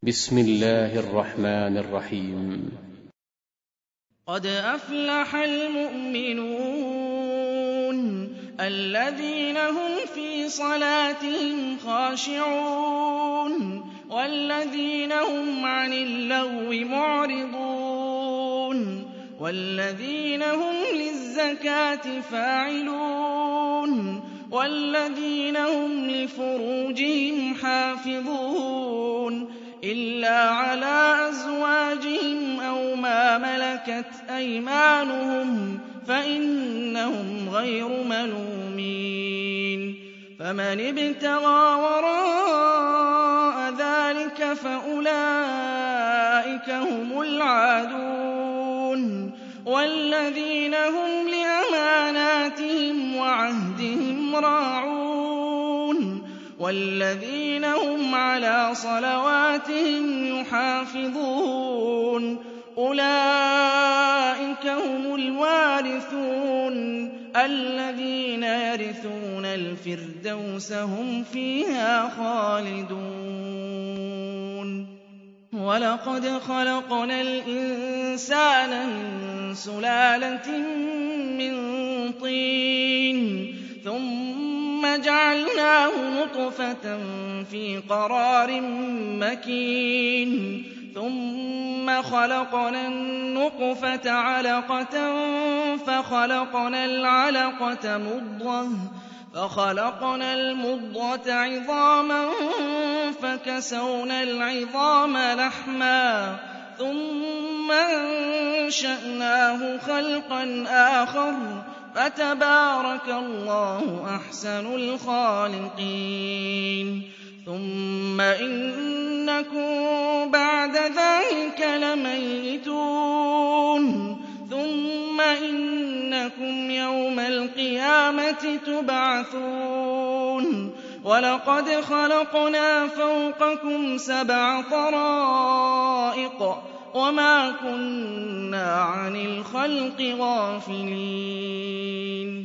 بسم الله الرحمن الرحيم. قد أفلح المؤمنون الذين هم في صلاتهم خاشعون والذين هم عن اللغو معرضون والذين هم للزكاة فاعلون والذين هم لفروجهم حافظون إلا على أزواجهم أو ما ملكت أيمانهم فإنهم غير ملومين فمن ابتغى وراء ذلك فأولئك هم العادون والذين هم لأماناتهم وعهدهم راعون والذين هم على صلواتهم يحافظون أولئك هم الوارثون الذين يرثون الفردوس هم فيها خالدون ولقد خلقنا الإنسان من سلالة من طين ثم جعلناه نطفة في قرار مكين ثم خلقنا النطفة علقة فخلقنا العلقة مضغة فخلقنا المضغة عظاما فكسونا العظام لحما ثم أنشأناه خلقا آخر فتبارك الله أحسن الخالقين ثم إنكم بعد ذلك لميتون ثم إنكم يوم القيامة تبعثون ولقد خلقنا فوقكم 7 طرائق وما كنا عن الخلق غافلين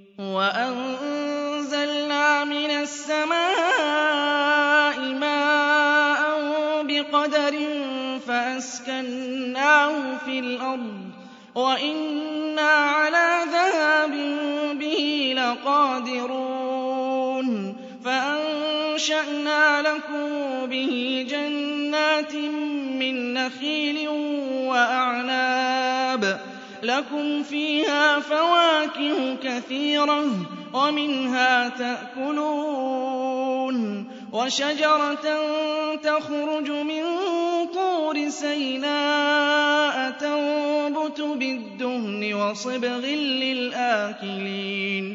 وأنزلنا من السماء ماء بقدر فأسكناه في الأرض وإنا على ذهاب به لقادرون فأنشأنا لكم به جنات من نخيل وأعناب لكم فيها فواكه كثيرة ومنها تأكلون وشجرة تخرج من طور سيناء تنبت بالدهن وصبغ للآكلين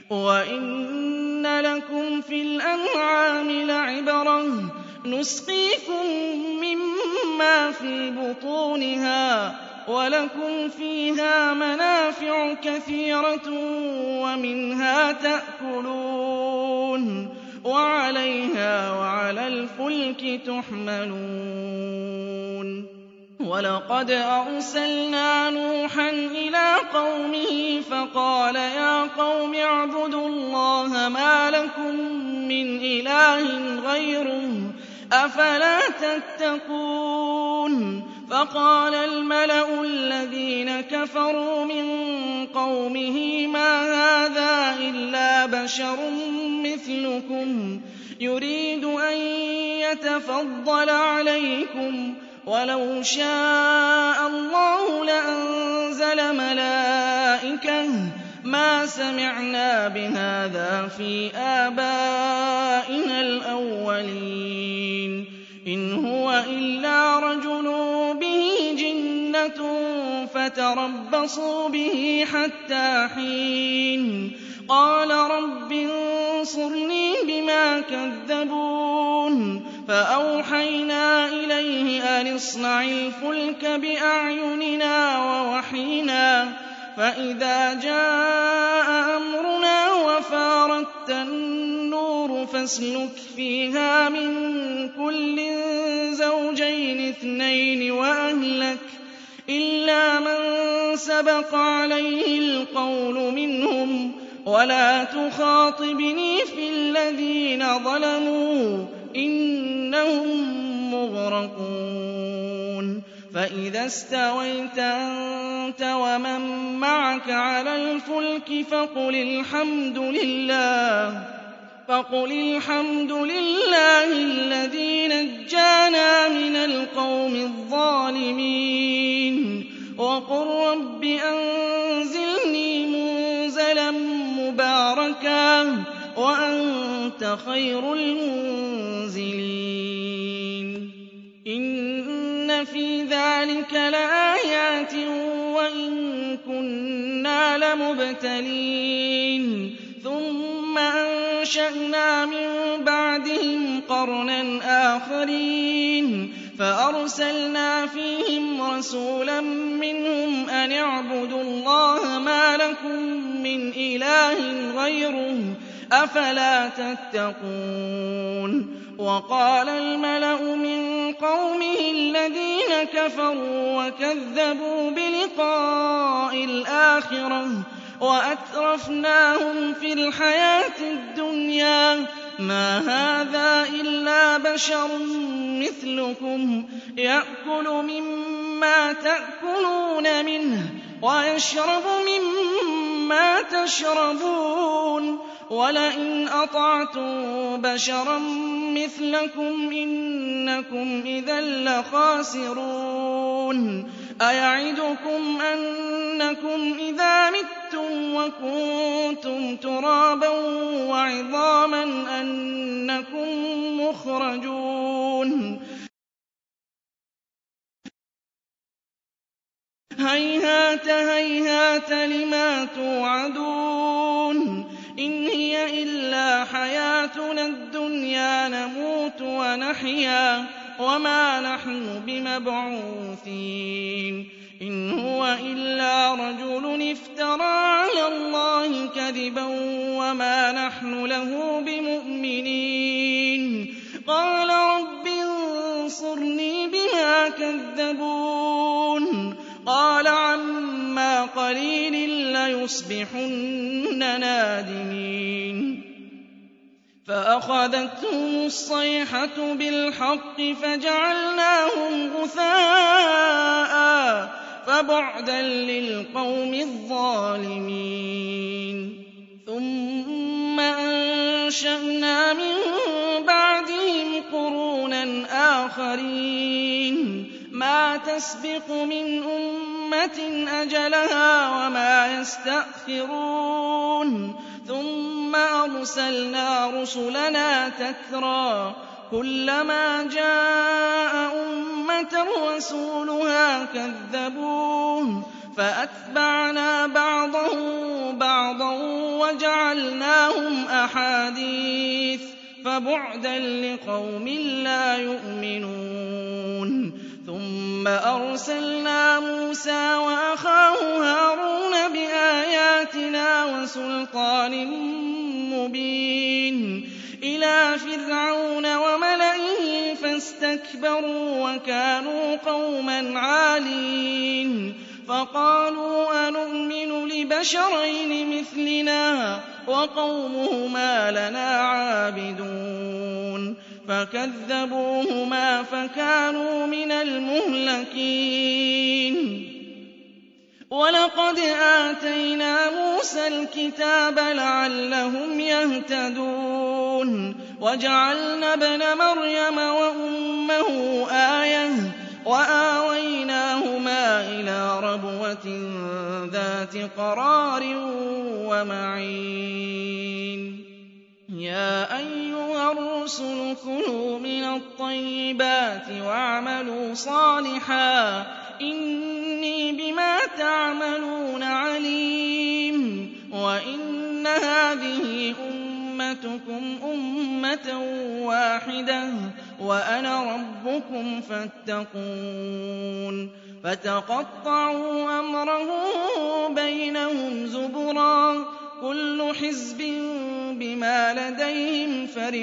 وإن لكم في الأنعام لعبرة نسقيكم مما في بطونها ولكم فيها منافع كثيرة ومنها تأكلون وعليها وعلى الفلك تحملون ولقد أرسلنا نوحا إلى قومه فقال يا قوم اعبدوا الله ما لكم من إله غيره أفلا تتقون فقال الملأ الذين كفروا من قومه ما هذا إلا بشر مثلكم يريد أن يتفضل عليكم ولو شاء الله لأنزل ملائكة ما سمعنا بهذا في آبائنا الأولين إن هو إلا رجل به جنة فتربصوا به حتى حين قال رب انصرني بما كذبون فأوحينا إليه أن اصنع الفلك بأعيننا ووحينا فإذا جاء أمرنا وفارت النور فاسلك فيها من كل زوجين 2 وأهلك إلا من سبق عليه القول منهم ولا تخاطبني في الذين ظلموا إنهم مغرقون. مغرقون فإذا استويت أنت ومن معك على الفلك فقل الحمد لله الذي نجانا من القوم الظالمين وقل رب أنزلني منزلا مباركا وأنت خير المنزلين إن في ذلك لآيات وإن كنا لمبتلين ثم أنشأنا من بعدهم قرنا آخرين فأرسلنا فيهم رسولا منهم أن اعبدوا الله ما لكم من إله غيره أفلا تتقون وقال الملأ من قومه الذين كفروا وكذبوا بلقاء الآخرة وأترفناهم في الحياة الدنيا ما هذا إلا بشر مثلكم يأكل مما تأكلون منه ويشرب مما تشربون ولئن أطعتم بشرا مثلكم إنكم إذا لخاسرون أيعدكم أنكم إذا متم وكنتم ترابا وعظاما أنكم مخرجون هيهات هيهات لما توعدون إن هي إلا حياتنا الدنيا نموت ونحيا وما نحن بمبعوثين إن هو إلا رجل افترى على الله كذبا وما نحن له بمؤمنين قال رب انصرني بما كذبون قال عما قليل ليصبحن نادمين فأخذتهم الصيحة بالحق فجعلناهم غثاء فبعدا للقوم الظالمين ثم أنشأنا من بعدهم قرونا آخرين ما تسبق من أمة أجلها وما يستأخرون ثم أرسلنا رسلنا تترى كلما جاء أمة رسولها كذبوه فأتبعنا بعضهم بعضا وجعلناهم أحاديث فبعدا لقوم لا يؤمنون ثم أرسلنا موسى وأخاه هارون بآياتنا وسلطان مبين إلى فرعون وملئه فاستكبروا وكانوا قوما عالين فقالوا أنؤمن لبشرين مثلنا وقومهما لنا عابدون فكذبوهما فكانوا من المهلكين ولقد آتينا موسى الكتاب لعلهم يهتدون وجعلنا ابن مريم وأمه آية وآويناهما إلى ربوة ذات قرار ومعين يا أيها الرسل كلوا من الطيبات واعملوا صالحا إني بما تعملون عليم وإن هذه أمتكم أمة واحدة وأنا ربكم فاتقون فتقطعوا أمرهم بينهم زبرا كل حزب بما لديهم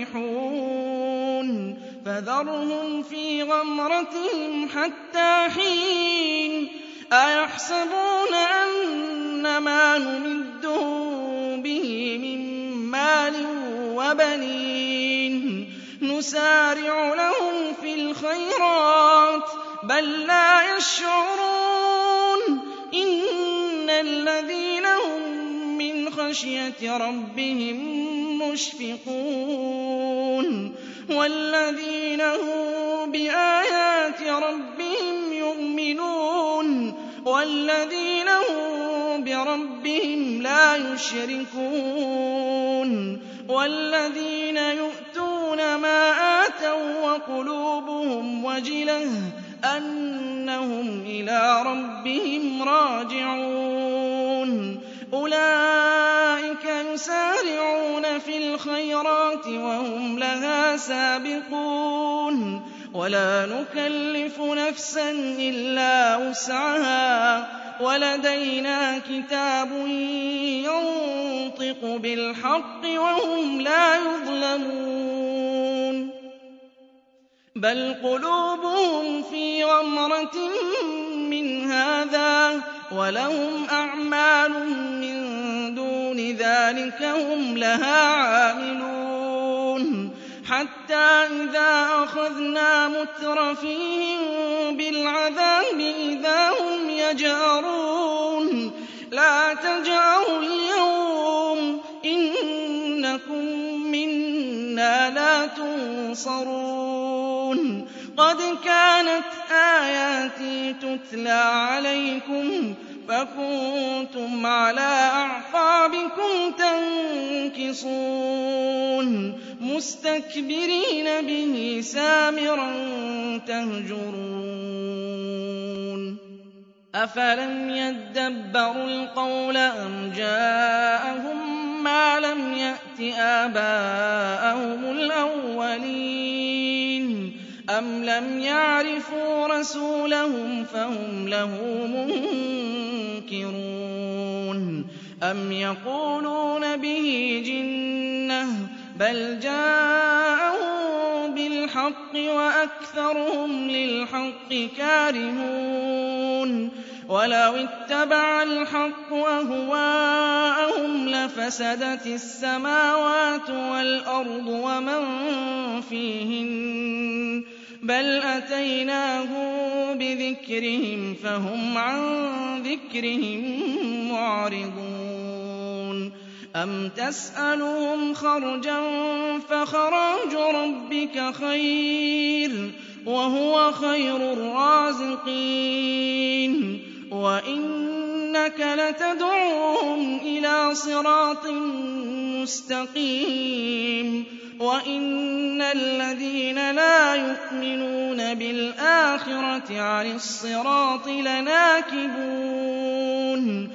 فرحون فذرهم في غمرتهم حتى حين أيحسبون أن ما نمدهم به من مال وبنين نسارع لهم في الخيرات الْخَيْرَاتِ بَل لَّا يَشْعُرُونَ إِنَّ الَّذِينَ هُم مِّنْ خَشْيَةِ رَبِّهِم مُّشْفِقُونَ وَالَّذِينَ هُم بِآيَاتِ رَبِّهِمْ يُؤْمِنُونَ وَالَّذِينَ هُم بِرَبِّهِمْ لَا يُشْرِكُونَ وَالَّذِينَ يُؤْتُونَ مَا آتَوا وَّقُلُوبُهُمْ وَجِلَةٌ أَنَّهُمْ إِلَىٰ رَبِّهِمْ رَاجِعُونَ أُولَٰئِكَ يُسَارِعُونَ فِي الْخَيْرَاتِ وَهُمْ لَهَا سَابِقُونَ وَلَا نُكَلِّفُ نَفْسًا إِلَّا وُسْعَهَا وَلَدَيْنَا كِتَابٌ يَنطِقُ بِالْحَقِّ وَهُمْ لَا يُظْلَمُونَ بَلْ قُلُوبُهُمْ فِي غَمْرَةٍ مِّنْ هَٰذَا وَلَهُمْ أَعْمَالٌ مِّن دُونِ ذَٰلِكَ هُمْ لَهَا عَامِلُونَ حَتَّىٰ إِذَا أَخَذْنَا مُتْرَفِيهِم بِالْعَذَابِ إِذَا هُمْ يَجْأَرُونَ لَا تَجْأَرُوا الْيَوْمَ إِنَّكُم مِّنَّا لَا تُنصَرُونَ قَدْ كَانَتْ آيَاتِي تُتْلَىٰ عَلَيْكُمْ فَكُنتُمْ عَلَىٰ أَعْقَابِكُمْ تَنكِصُونَ مُسْتَكْبِرِينَ بِهِ سَامِرًا تَهْجُرُونَ أَفَلَمْ يَدَّبَّرُوا الْقَوْلَ أَمْ جَاءَهُم مَّا لَمْ يَأْتِ آبَاءَهُمُ الْأَوَّلِينَ أَمْ لَمْ يَعْرِفُوا رَسُولَهُمْ فَهُمْ لَهُ مُنكِرُونَ أَمْ يَقُولُونَ بِهِ جِنَّةٌ بَلْ جَاءَهُم بِالْحَقِّ وَأَكْثَرُهُمْ لِلْحَقِّ كَارِهُونَ وَلَوِ اتَّبَعَ الْحَقُّ أَهْوَاءَهُمْ لَفَسَدَتِ السَّمَاوَاتُ وَالْأَرْضُ وَمَن فِيهِنَّ بَلْ أَتَيْنَاهُم بِذِكْرِهِمْ فَهُمْ عَن ذِكْرِهِم مُّعْرِضُونَ أَمْ تَسْأَلُهُمْ خَرْجًا فَخَرَاجُ رَبِّكَ خَيْرٌ وَهُوَ خَيْرُ الرَّازِقِينَ وَإِنَّكَ لَتَدْعُوهُمْ إِلَىٰ صِرَاطٍ مُّسْتَقِيمٍ وَإِنَّ الَّذِينَ لَا يُؤْمِنُونَ بِالْآخِرَةِ عَنِ الصِّرَاطِ لَنَاكِبُونَ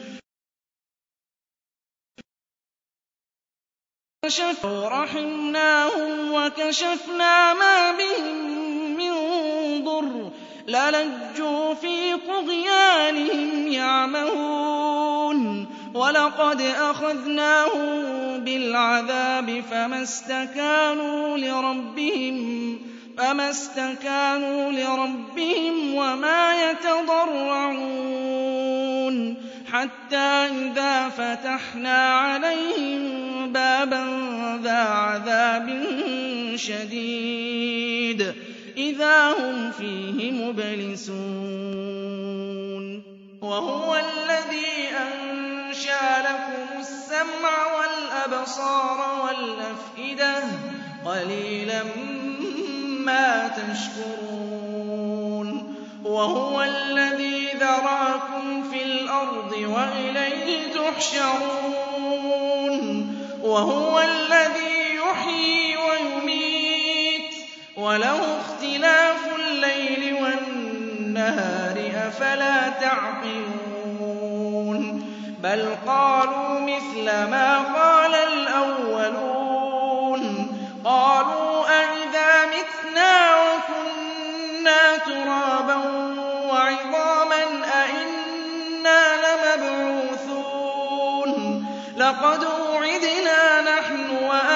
رَحِمْنَاهُمْ وَكَشَفْنَا مَا بِهِم مِّن ضُرٍّ لَّلَجُّوا فِي طُغْيَانِهِمْ يَعْمَهُونَ وَلَقَدْ أَخَذْنَاهُم بِالْعَذَابِ فَمَا اسْتَكَانُوا لِرَبِّهِمْ وَمَا يَتَضَرَّعُونَ حَتَّىٰ إِذَا فَتَحْنَا عَلَيْهِم بَابًا ذَا عَذَابٍ شَدِيدٍ إِذَا هُمْ فِيهِ مُبْلِسُونَ وَهُوَ الَّذِي أَنشَأَ لَكُمُ السَّمْعَ وَالْأَبْصَارَ وَالْأَفْئِدَةَ ۚ قَلِيلًا مَّا تَشْكُرُونَ وَهُوَ الَّذِي ذَرَأَكُمْ فِي الْأَرْضِ وَإِلَيْهِ تُحْشَرُونَ وَهُوَ الَّذِي يُحْيِي وَيُمِيتُ وَلَهُ اخْتِلَافُ اللَّيْلِ وَالنَّهَارِ ۚ أَفَلَا تَعْقِلُونَ بَلْ قَالُوا مِثْلَ مَا قَالَ الْأَوَّلُونَ قَالُوا أَإِذَا مِتْنَا وَكُنَّا تُرَابًا وَعِظَامًا أَإِنَّا لَمَبْعُوثُونَ لَقَدْ وُعِدْنَا نَحْنُ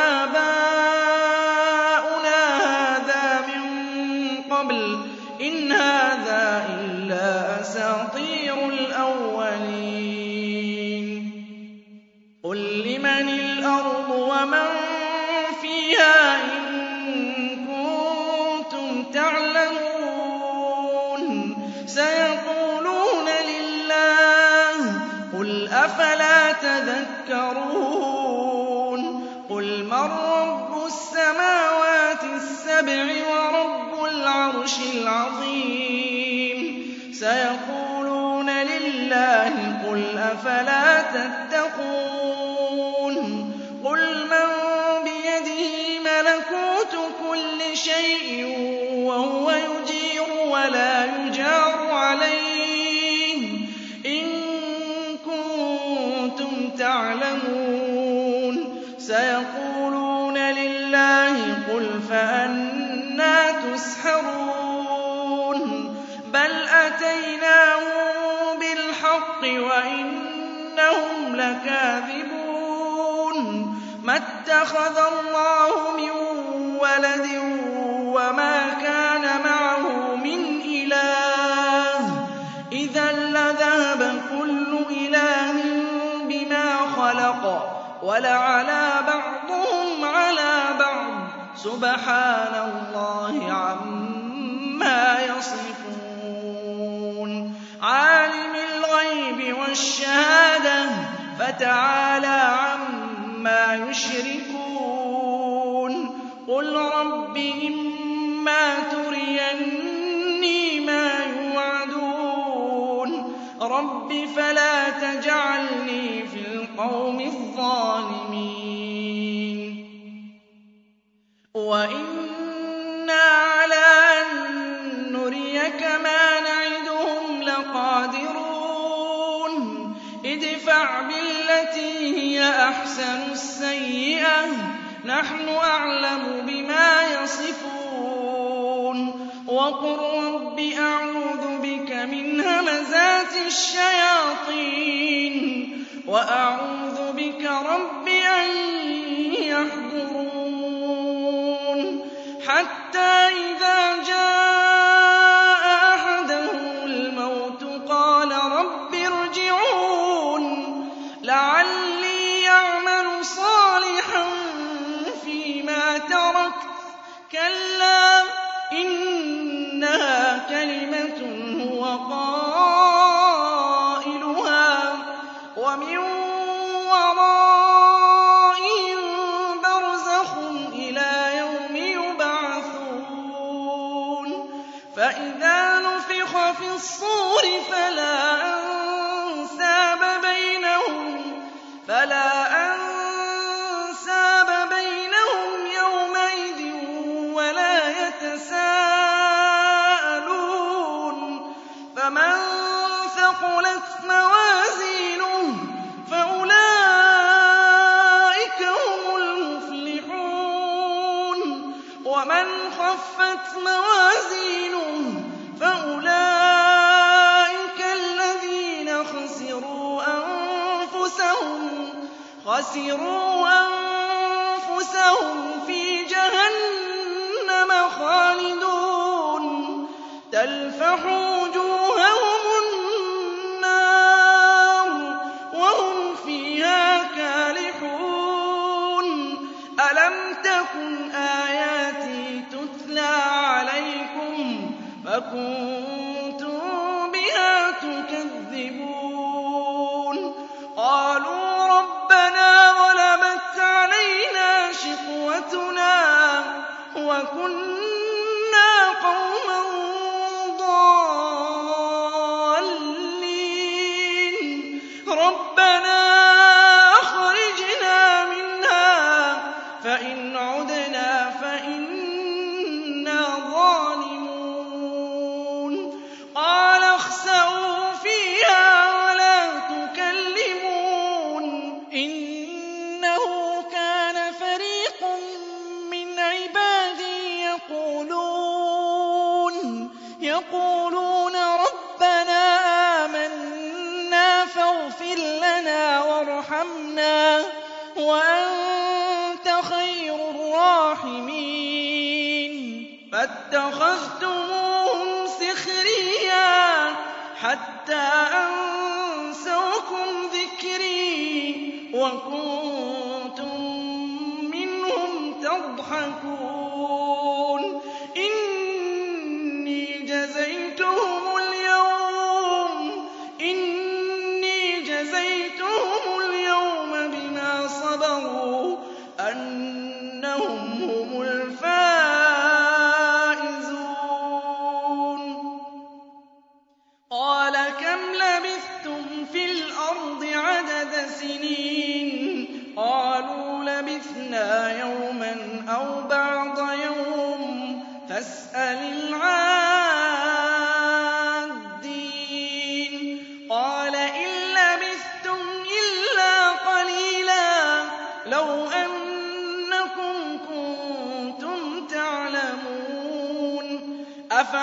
وَآبَاؤُنَا هَٰذَا مِن قَبْلُ إِنْ هَٰذَا إِلَّا أَسَاطِيرُ الْأَوَّلِينَ قُل لِّمَنِ الْأَرْضُ وَمَن فِيهَا إِن كُنتُمْ تَعْلَمُونَ أَفَلَا تَذَكَّرُونَ قُلْ مَن رَّبُّ السَّمَاوَاتِ السَّبْعِ وَرَبُّ الْعَرْشِ الْعَظِيمِ سَيَقُولُونَ لِلَّهِ قُلْ أَفَلَا تَتَّقُونَ قُلْ مَن بِيَدِهِ مَلَكُوتُ كُلِّ شَيْءٍ وَهُوَ يُجِيرُ وَلَا يُجَارُ عَلَيْهِ إِن كُنتُمْ تَعْلَمُونَ سَيَقُولُونَ لِلَّهِ قُلْ فَأَنَّىٰ تُسْحَرُونَ بَلْ أَتَيْنَاهُم بِالْحَقِّ وَإِنَّهُمْ لَكَاذِبُونَ مَا اتَّخَذَ اللَّهُ مِن وَلَدٍ وَمَا كَانَ مَعَهُ مِنْ إِلَٰهٍ إِذًا لَّذَهَبَ كُلُّ إِلَٰهٍ بِمَا خَلَقَ وَلَعَلَا بَعْضُهُمْ عَلَىٰ بَعْضٍ سُبْحَانَ اللَّهِ عَمَّا يَصِفُونَ عَالِمِ الْغَيْبِ وَالشَّهَادَةِ فَتَعَالَىٰ عَمَّا يُشْرِكُونَ قُلْ رَبِّ إِمَّا تُرِيَنِّي مَا يُوعَدُونَ رَبِّ فَلَا تَجْعَلْنِي فِي الْقَوْمِ الظَّالِمِينَ وَإِنَّا عَلَىٰ أَن نُّرِيَكَ مَا نَعِدُهُمْ لَقَادِرُونَ ادْفَعْ بِالَّتِي هِيَ أَحْسَنُ السَّيِّئَةَ نَحْنُ أَعْلَمُ بِمَا يَصِفُونَ وَقُل رَّبِّ أَعُوذُ بِكَ مِنْ هَمَزَاتِ الشَّيَاطِينِ وَأَعُوذُ بِكَ رَبِّ أَن يَحْضُرُونِ حَتَّىٰ إِذَا جَاءَ أَحَدَهُمُ الْمَوْتُ قَالَ رَبِّ ارْجِعُونِ لَعَلِّي أَعْمَلُ صَالِحًا فِيمَا تَرَكْتُ كَلَّا إِنَّهَا كَلِمَةٌ هُوَ قَائِلُهَا وَمِن وَرَائِهِم بَرْزَخٌ إِلَىٰ يَوْمِ يُبْعَثُونَ فَإِذَا نُفِخَ فِي الصُّورِ فَلَا أَنسَابَ بَيْنَهُمْ يَوْمَئِذٍ وَلَا يَتَسَاءَلُونَ فَمَن ثَقُلَتْ مَوَازِينُهُ فَأُولَٰئِكَ هُمُ الْمُفْلِحُونَ وَمَنْ خَفَّتْ مَوَازِينُهُ فَأُولَٰئِكَ الَّذِينَ خَسِرُوا أَنفُسَهُمْ فِي جَهَنَّمَ خَالِدُونَ تَلْفَحُ وُجُوهَهُمُ النَّارُ وَهُمْ فِيهَا كَالِحُونَ أَلَمْ تَكُنْ آيَاتِي تُتْلَىٰ عَلَيْكُمْ فَكُنتُم بِهَا تُكَذِّبُونَ قَالُوا رَبَّنَا غَلَبَتْ عَلَيْنَا شِقْوَتُنَا وَكُنَّا قَوْمًا ضَالِّينَ رَبَّنَا أَخْرِجْنَا مِنْهَا فَإِنْ عُدْنَا فَإِنَّا ظَالِمُونَ قَالَ اخْسَئُوا فِيهَا وَلَا تُكَلِّمُونِ إِنَّهُ كَانَ فَرِيقٌ مِّنْ عِبَادِي يَقُولُونَ رَبَّنَا آمَنَّا فَاغْفِرْ لَنَا وَارْحَمْنَا وَأَنتَ خَيْرُ الرَّاحِمِينَ فَاتَّخَذْتُمُوهُمْ سِخْرِيًّا حَتَّىٰ أَنسَوْكُمْ ذِكْرِي وَكُنتُم مِّنْهُمْ تَضْحَكُونَ إِنِّي جَزَيْتُهُمُ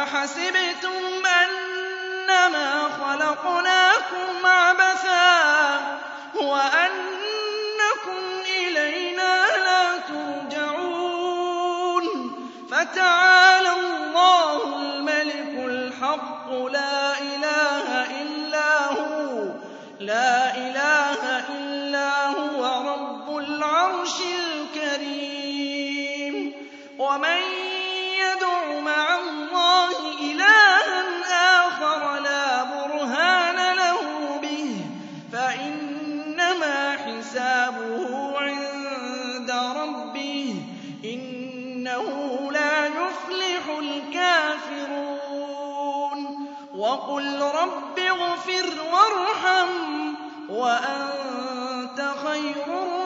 أَفَحَسِبْتُمْ أَنَّمَا خَلَقْنَاكُمْ عَبَثًا وَأَنَّكُمْ إِلَيْنَا لَا تُرْجَعُونَ فَتَعَالَى اللَّهُ الْمَلِكُ الْحَقُّ لَا إِلَٰهَ إِلَّا هُوَ رَبُّ الْعَرْشِ الْكَرِيمِ وَمَن يَدْعُ مَعَ اللَّهِ إِلَٰهًا آخَرَ لَا بُرْهَانَ لَهُ بِهِ فَإِنَّمَا حِسَابُهُ عِندَ رَبِّهِ ۚ إِنَّهُ لَا يُفْلِحُ الْكَافِرُونَ وَقُلْ رَبِّ اغْفِرْ وَارْحَمْ وَأَنتَ خَيْرُ